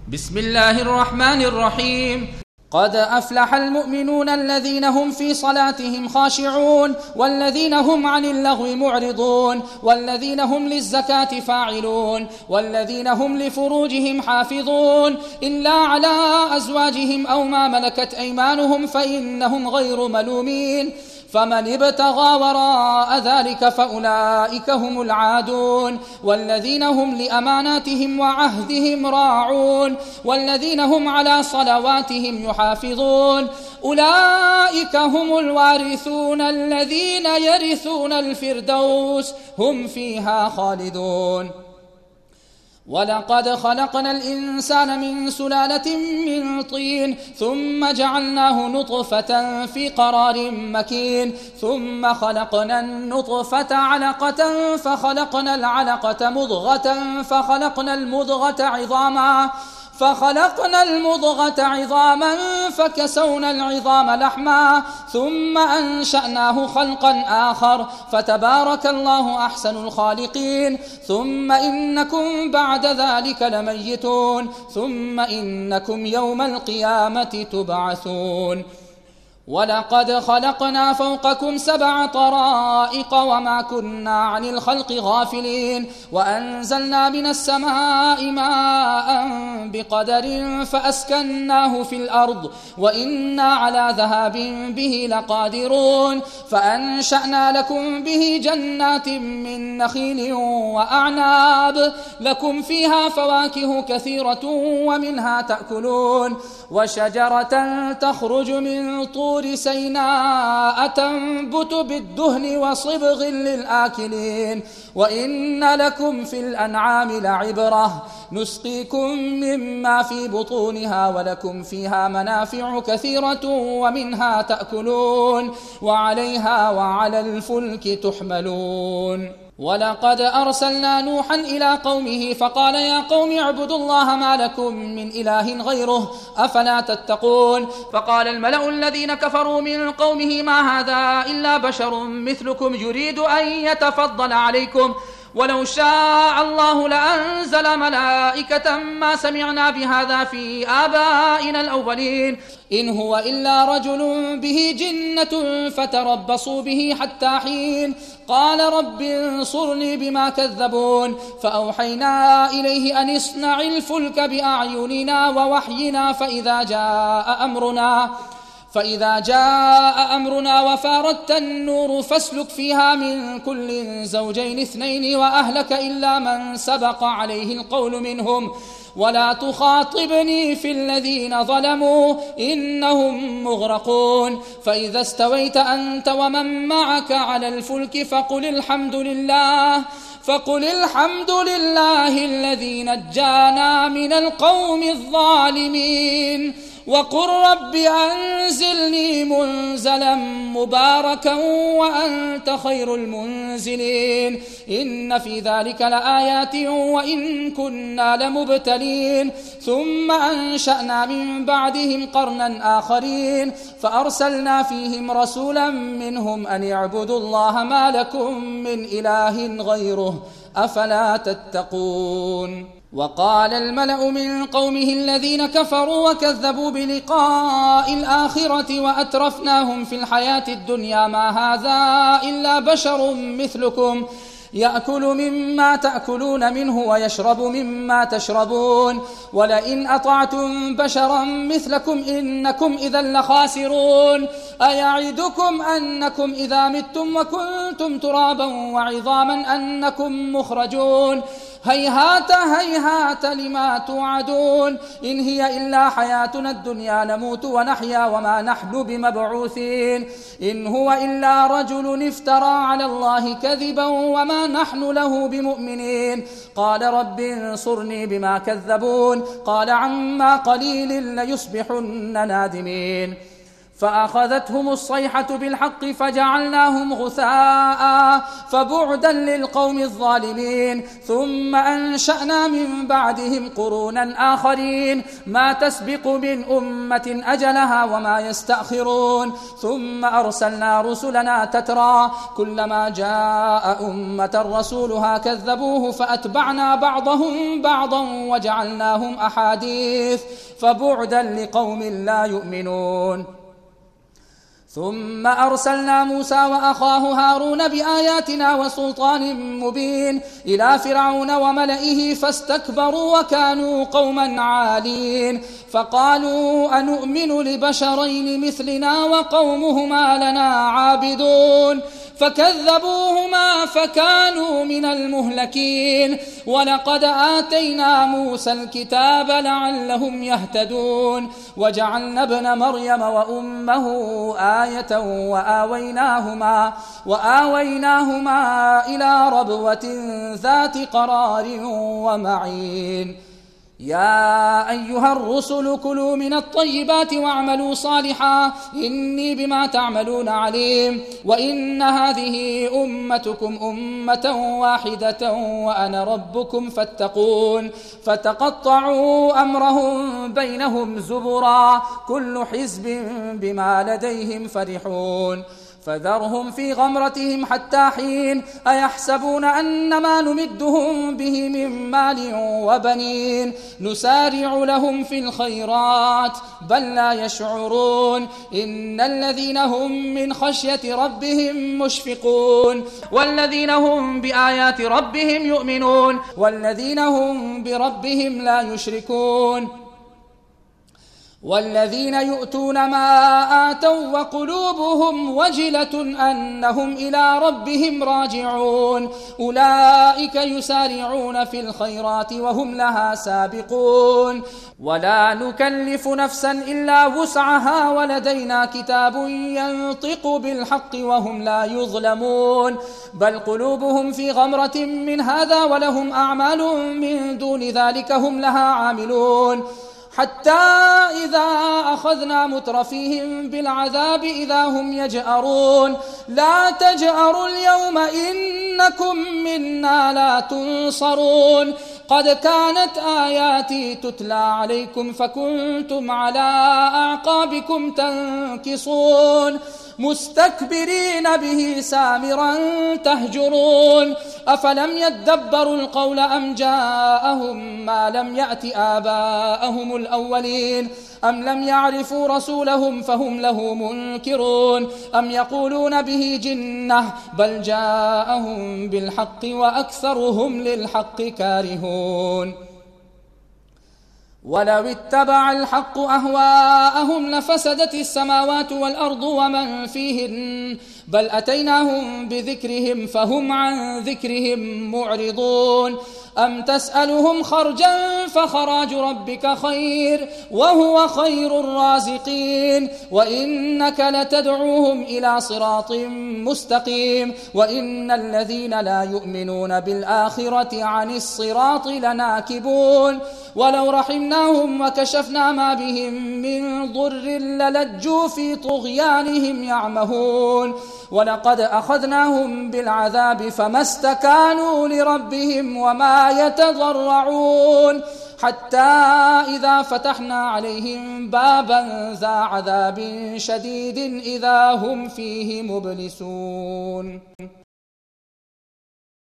بسم الله الرحمن الرحيم. قد أفلح المؤمنون الذين هم في صلاتهم خاشعون والذين هم عن اللغو معرضون والذين هم للزكاة فاعلون والذين هم لفروجهم حافظون إلا على أزواجهم أو ما ملكت أيمانهم فإنهم غير ملومين، فمن ابتغى وراء ذلك فأولئك هم العادون، والذين هم لأماناتهم وعهدهم راعون والذين هم على صلواتهم يحافظون أولئك هم الوارثون الذين يرثون الفردوس هم فيها خالدون. ولقد خلقنا الإنسان من سلالة من طين ثم جعلناه نطفة في قرار مكين ثم خلقنا النطفة علقة فخلقنا العلقة مضغة فخلقنا المضغة عظاما فكسونا العظام لحما ثم أنشأناه خلقا آخر فتبارك الله أحسن الخالقين. ثم إنكم بعد ذلك لميتون ثم إنكم يوم القيامة تبعثون. ولقد خلقنا فوقكم 7 طرائق وما كنا عن الخلق غافلين، وأنزلنا من السماء ماء بقدر فأسكناه في الأرض وإنا على ذهاب به لقادرون، فأنشأنا لكم به جنات من نخيل وأعناب لكم فيها فواكه كثيرة ومنها تأكلون، وشجرة تخرج من طور سيناء تنبت بالدهن وصبغ للآكلين، وإن لكم في الأنعام لعبرة نسقيكم مما في بطونها ولكم فيها منافع كثيرة ومنها تأكلون وعليها وعلى الفلك تحملون. ولقد أرسلنا نوحا إلى قومه فقال يا قوم اعبدوا الله ما لكم من إله غيره أفلا تتقون. فقال الملأ الذين كفروا من قومه ما هذا إلا بشر مثلكم يريد أن يتفضل عليكم ولو شاء الله لأنزل ملائكة ما سمعنا بهذا في آبائنا الأولين إن هو إلا رجل به جنة فتربصوا به حتى حين. قال رب انصرني بما كذبون. فأوحينا إليه أن اصنع الفلك بأعيننا ووحينا فإذا جاء أمرنا وفاردت النور فاسلك فيها من كل زوجين 2 وأهلك إلا من سبق عليه القول منهم ولا تخاطبني في الذين ظلموا إنهم مغرقون. فإذا استويت أنت ومن معك على الفلك فقل الحمد لله الذي نجانا من القوم الظالمين وقل رب أنزلني منزلا مباركا وأنت خير المنزلين. إن في ذلك لآيات وإن كنا لمبتلين. ثم أنشأنا من بعدهم قرنا آخرين فأرسلنا فيهم رسولا منهم أن اعبدوا الله ما لكم من إله غيره أفلا تتقون. وقال الملأ من قومه الذين كفروا وكذبوا بلقاء الآخرة وأترفناهم في الحياة الدنيا ما هذا إلا بشر مثلكم يأكل مما تأكلون منه ويشرب مما تشربون ولئن أطعتم بشرا مثلكم إنكم إذا لخاسرون. أيعدكم أنكم إذا متم وكنتم ترابا وعظاما أنكم مخرجون هيهات هيهات لما توعدون. إن هي إلا حياتنا الدنيا نموت ونحيا وما نحن بمبعوثين. إن هو إلا رجل افترى على الله كذبا وما نحن له بمؤمنين. قال رب انصرني بما كذبون. قال عما قليل ليصبحن نادمين. فأخذتهم الصيحة بالحق فجعلناهم غثاء فبعدا للقوم الظالمين. ثم أنشأنا من بعدهم قرونا آخرين ما تسبق من أمة أجلها وما يستأخرون. ثم أرسلنا رسلنا تترى كلما جاء أمة رسولها كذبوه فأتبعنا بعضهم بعضا وجعلناهم أحاديث فبعدا لقوم لا يؤمنون. ثم أرسلنا موسى وأخاه هارون بآياتنا وسلطان مبين إلى فرعون وملئه فاستكبروا وكانوا قوما عالين فقالوا أنؤمن لبشرين مثلنا وقومهما لنا عابدون فكذبوهما فكانوا من المهلكين. ولقد آتينا موسى الكتاب لعلهم يهتدون وجعلنا ابن مريم وأمه آية وآويناهما إلى ربوة ذات قرار ومعين. يا أيها الرسل كلوا من الطيبات واعملوا صالحا إني بما تعملون عليم. وإن هذه أمتكم أمة واحدة وأنا ربكم فاتقون. فتقطعوا أمرهم بينهم زبرا كل حزب بما لديهم فرحون. فذرهم في غمرتهم حتى حين أيحسبون أن ما نمدهم به من مال وبنين نسارع لهم في الخيرات بل لا يشعرون. إن الذين هم من خشية ربهم مشفقون والذين هم بآيات ربهم يؤمنون والذين هم بربهم لا يشركون والذين يؤتون ما آتوا وقلوبهم وجلة أنهم إلى ربهم راجعون أولئك يسارعون في الخيرات وهم لها سابقون. ولا نكلف نفسا إلا وسعها ولدينا كتاب ينطق بالحق وهم لا يظلمون بل قلوبهم في غمرة من هذا ولهم أعمال من دون ذلك هم لها عاملون. حتى إذا أخذنا مترفيهم بالعذاب إذا هم يجأرون لا تجأروا اليوم إنكم منا لا تنصرون. قد كانت آياتي تتلى عليكم فكنتم على أعقابكم تنكصون مستكبرين به سامرا تهجرون. أفلم يدبروا القول أم جاءهم ما لم يأت آباءهم الأولين أم لم يعرفوا رسولهم فهم له منكرون أم يقولون به جنة بل جاءهم بالحق وأكثرهم للحق كارهون. ولو اتبع الحق أهواءهم لفسدت السماوات والأرض ومن فيهن بل أتيناهم بذكرهم فهم عن ذكرهم معرضون. أم تسألهم خرجا فخراج ربك خير وهو خير الرازقين وإنك لتدعوهم إلى صراط مستقيم. وإن الذين لا يؤمنون بالآخرة عن الصراط لناكبون. ولو رحمناهم وكشفنا ما بهم من ضر للجوا في طغيانهم يعمهون. ولقد أخذناهم بالعذاب فما استكانوا لربهم وما يتضرعون حتى إذا فتحنا عليهم بابا ذا عذاب شديد إذا هم فيه مبلسون.